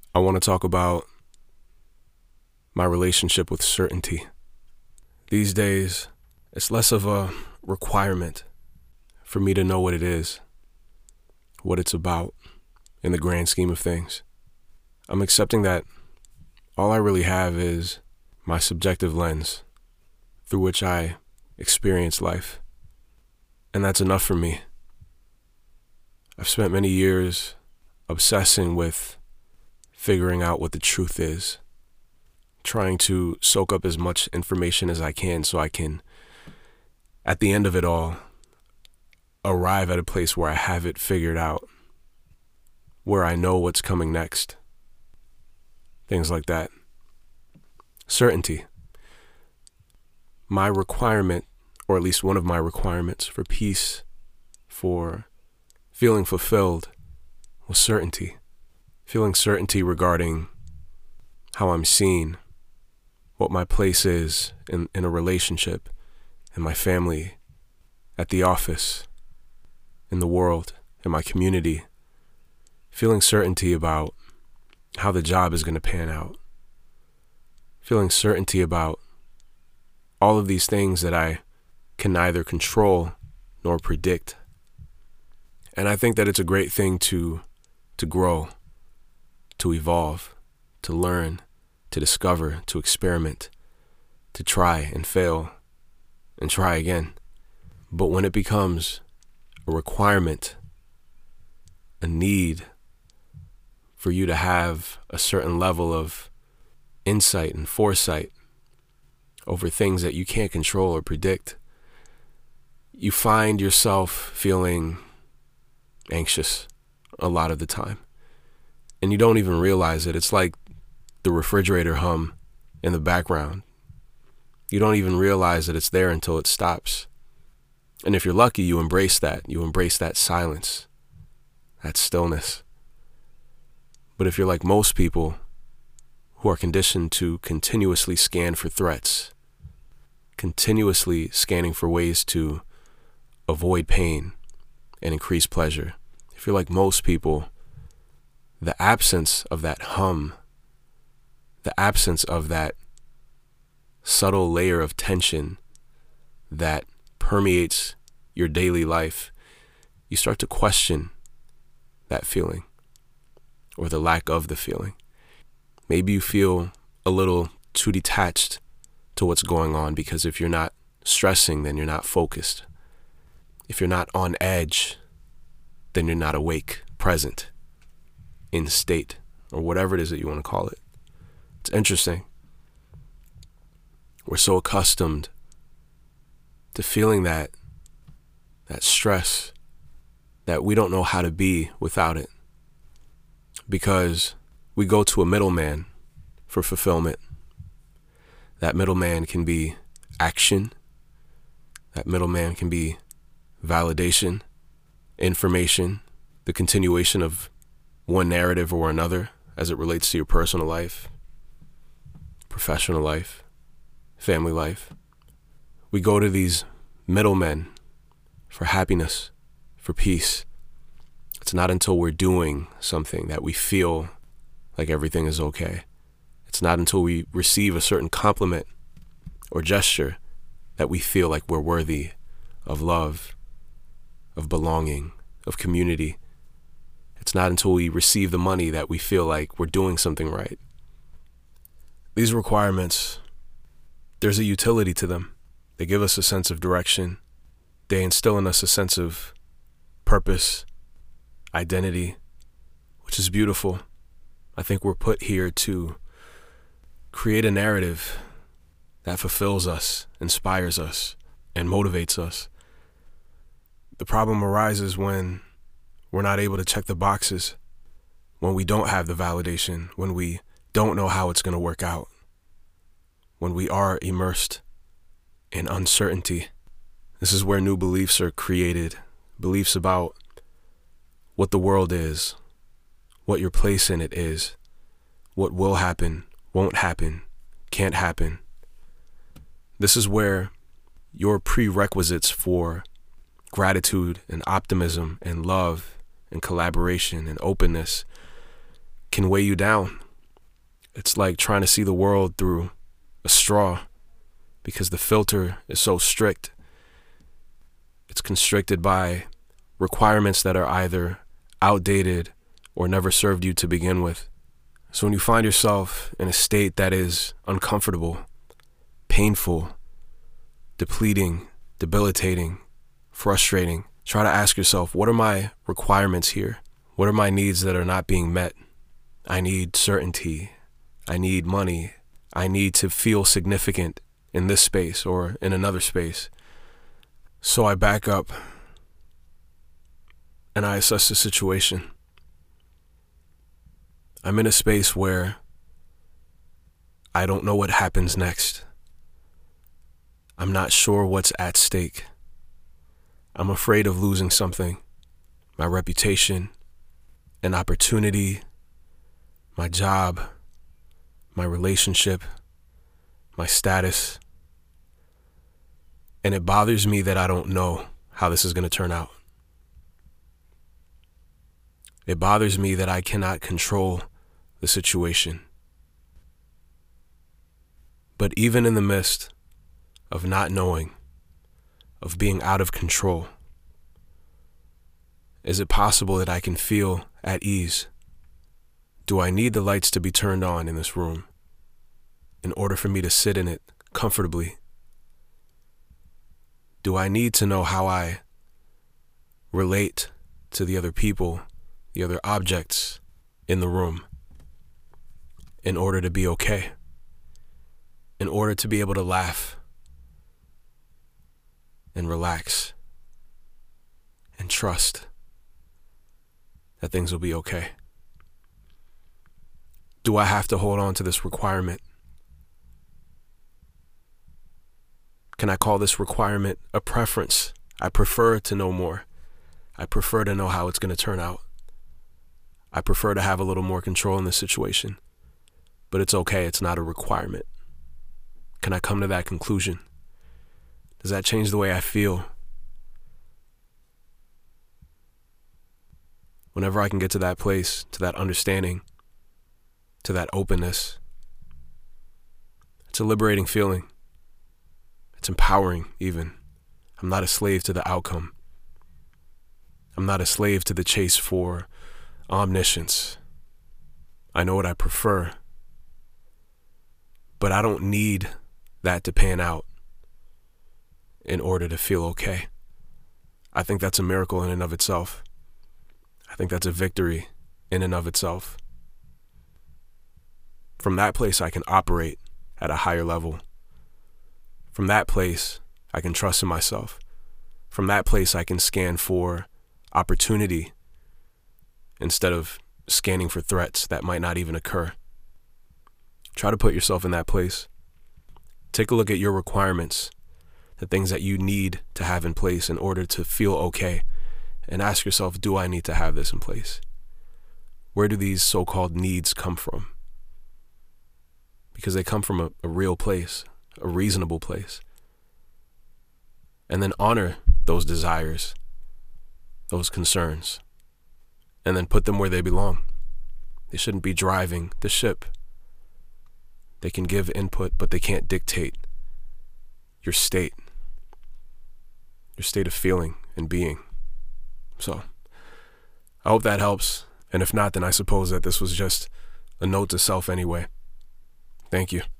I want to talk about my relationship with certainty. These days, it's less of a requirement for me to know what it is, what it's about in the grand scheme of things. I'm accepting that all I really have is my subjective lens through which I experience life. And that's enough for me. I've spent many years obsessing with figuring out what the truth is, trying to soak up as much information as I can so I can, at the end of it all, arrive at a place where I have it figured out, where I know what's coming next. Things like that. Certainty. My requirement, or at least one of my requirements for peace, for feeling fulfilled, was certainty. Feeling certainty regarding how I'm seen, what my place is in a relationship, in my family, at the office, in the world, in my community. Feeling certainty about how the job is going to pan out. Feeling certainty about all of these things that I can neither control nor predict. And I think that it's a great thing to grow, to evolve, to learn, to discover, to experiment, to try and fail and try again. But when it becomes a requirement, a need for you to have a certain level of insight and foresight over things that you can't control or predict, you find yourself feeling anxious a lot of the time. And you don't even realize it. It's like the refrigerator hum in the background. You don't even realize that it's there until it stops. And if you're lucky, you embrace that. You embrace that silence, that stillness. But if you're like most people who are conditioned to continuously scan for threats, continuously scanning for ways to avoid pain and increase pleasure, if you're like most people, the absence of that hum, the absence of that subtle layer of tension that permeates your daily life, you start to question that feeling or the lack of the feeling. Maybe you feel a little too detached to what's going on because if you're not stressing, then you're not focused. If you're not on edge, then you're not awake, present, in state, or whatever it is that you want to call it. It's interesting. We're so accustomed to feeling that stress that we don't know how to be without it, because we go to a middleman for fulfillment. That middleman can be action. That middleman can be validation, information, the continuation of one narrative or another as it relates to your personal life, professional life, family life. We go to these middlemen for happiness, for peace. It's not until we're doing something that we feel like everything is okay. It's not until we receive a certain compliment or gesture that we feel like we're worthy of love, of belonging, of community. It's not until we receive the money that we feel like we're doing something right. These requirements, there's a utility to them. They give us a sense of direction. They instill in us a sense of purpose, identity, which is beautiful. I think we're put here to create a narrative that fulfills us, inspires us, and motivates us. The problem arises when we're not able to check the boxes, when we don't have the validation, when we don't know how it's going to work out, when we are immersed in uncertainty. This is where new beliefs are created, beliefs about what the world is, what your place in it is, what will happen, won't happen, can't happen. This is where your prerequisites for gratitude and optimism and love and collaboration and openness can weigh you down. It's like trying to see the world through a straw because the filter is so strict. It's constricted by requirements that are either outdated or never served you to begin with. So when you find yourself in a state that is uncomfortable, painful, depleting, debilitating, frustrating, try to ask yourself, what are my requirements here? What are my needs that are not being met? I need certainty. I need money. I need to feel significant in this space or in another space. So I back up and I assess the situation. I'm in a space where I don't know what happens next. I'm not sure what's at stake. I'm afraid of losing something, my reputation, an opportunity, my job, my relationship, my status. And it bothers me that I don't know how this is going to turn out. It bothers me that I cannot control the situation. But even in the midst of not knowing, of being out of control, is it possible that I can feel at ease? Do I need the lights to be turned on in this room in order for me to sit in it comfortably? Do I need to know how I relate to the other people, the other objects in the room in order to be okay? In order to be able to laugh and relax and trust that things will be okay? Do I have to hold on to this requirement? Can I call this requirement a preference? I prefer to know more. I prefer to know how it's going to turn out. I prefer to have a little more control in this situation. But it's okay, it's not a requirement. Can I come to that conclusion? Does that change the way I feel? Whenever I can get to that place, to that understanding, to that openness, it's a liberating feeling. It's empowering, even. I'm not a slave to the outcome. I'm not a slave to the chase for omniscience. I know what I prefer, but I don't need that to pan out in order to feel okay. I think that's a miracle in and of itself. I think that's a victory in and of itself. From that place, I can operate at a higher level. From that place, I can trust in myself. From that place, I can scan for opportunity instead of scanning for threats that might not even occur. Try to put yourself in that place. Take a look at your requirements, the things that you need to have in place in order to feel okay, and ask yourself, do I need to have this in place? Where do these so-called needs come from? Because they come from a real place, a reasonable place. And then honor those desires, those concerns, and then put them where they belong. They shouldn't be driving the ship. They can give input, but they can't dictate your state of feeling and being. So, I hope that helps. And if not, then I suppose that this was just a note to self anyway. Thank you.